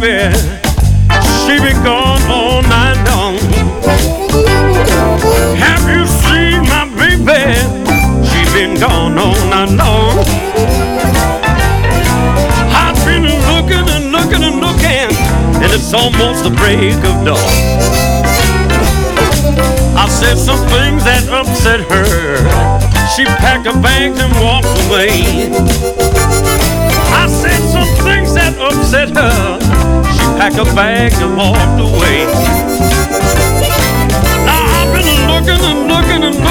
baby, she been gone all night long. Have you seen my baby? She been gone all night long. I've been looking and looking and looking, and it's almost the break of dawn. I said some things that upset her. She packed her bags and walked away. I said some things that upset her. She packed her bags and walked away. Now I've been looking and looking and